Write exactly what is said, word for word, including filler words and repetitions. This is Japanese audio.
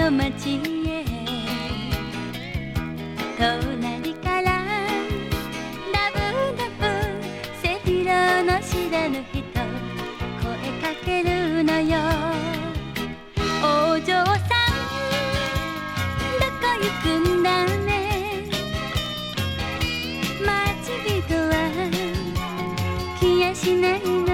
の町へ。隣からダブダブ背広の白の人声かけるのよ。お嬢さんどこ行くんだね。待ち人は来やしないの。